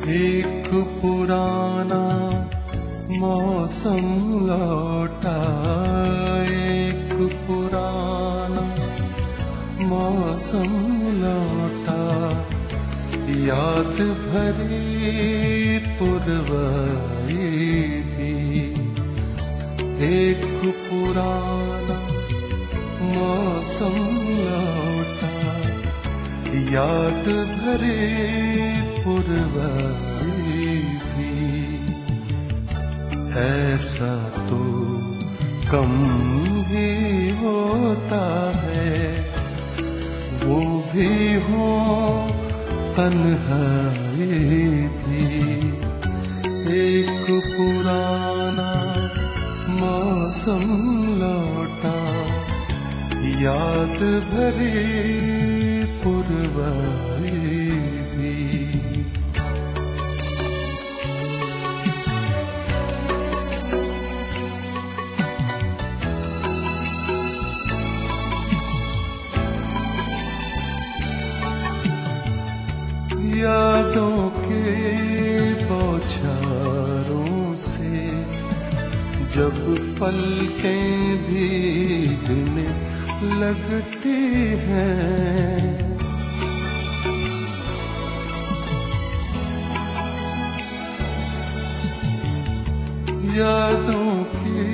एक पुराना मौसम लौटा, एक पुराना मौसम लौटा, याद भरी पुरवाई भी। एक पुराना मौसम लौटा, याद भरी पुरवाई भी। ऐसा तो कम ही होता है, वो भी हो तन्हाई भी। एक पुराना मौसम लौटा, याद भरी पुरवाई भी। यादों के बौछारों से जब पलकें भीगने लगती हैं, यादों के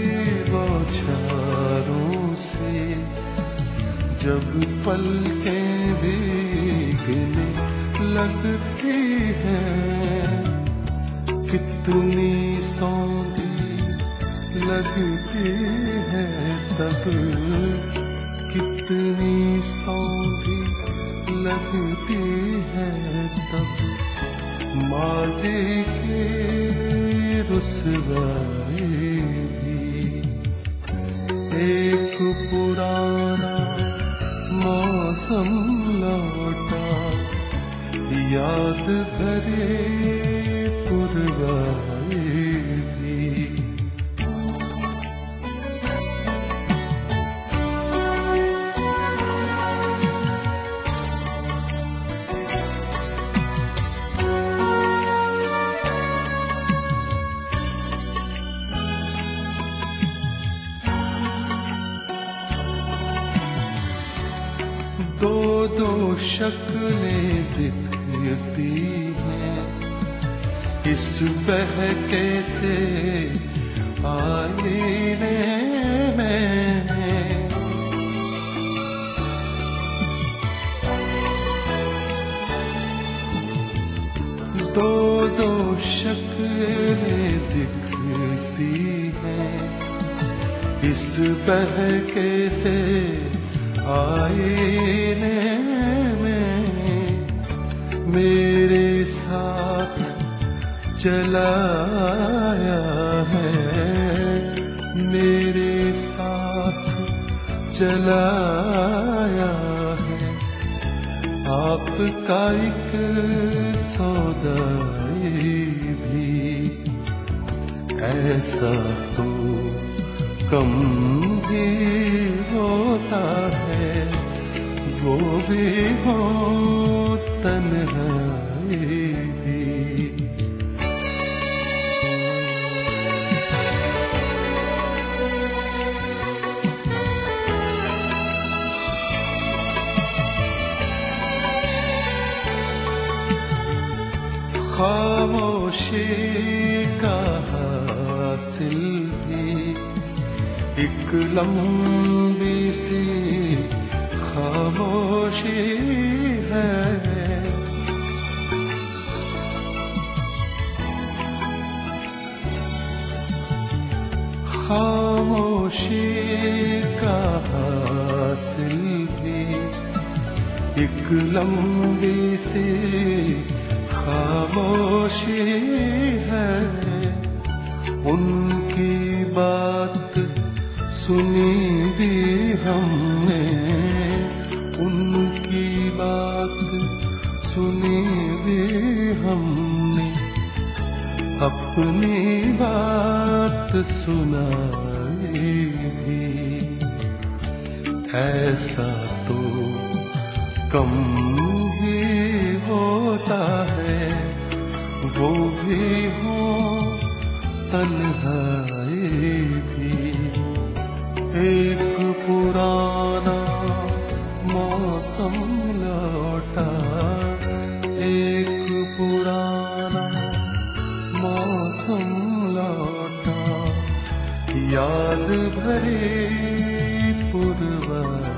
बौछारों से जब पलकें भीगने लगती हैं, कितनी सौंधी लगती है तब, कितनी सौंधी लगती है तब, माज़ी की रुसवाई भी। एक पुराना मौसम लौटा, याद भरे पुरवाई भी। दो दो शक्लें दिखती हैं इस बहके से आईने में। दो दो शक्लें दिखती हैं इस बहके से आईने में। मेरे साथ चलाया है, मेरे साथ चलाया है, आपका एक सौदाई भी। ऐसा तो कम भी होता है, वो भी हो तन्हाई भी। खामोशी का हासिल भी एक लंबी सी खामोशी है। खामोशी का हासिल भी एक लंबी सी खामोशी है। उनकी बात सुनी भी हमने, उनकी बात सुनी भी हमने, अपनी बात सुनाई भी। ऐसा तो कम ही होता है, वो भी हो तन्हाई भी। एक पुराना मौसम लौटा, एक पुराना मौसम लौटा, याद भरे पुरवा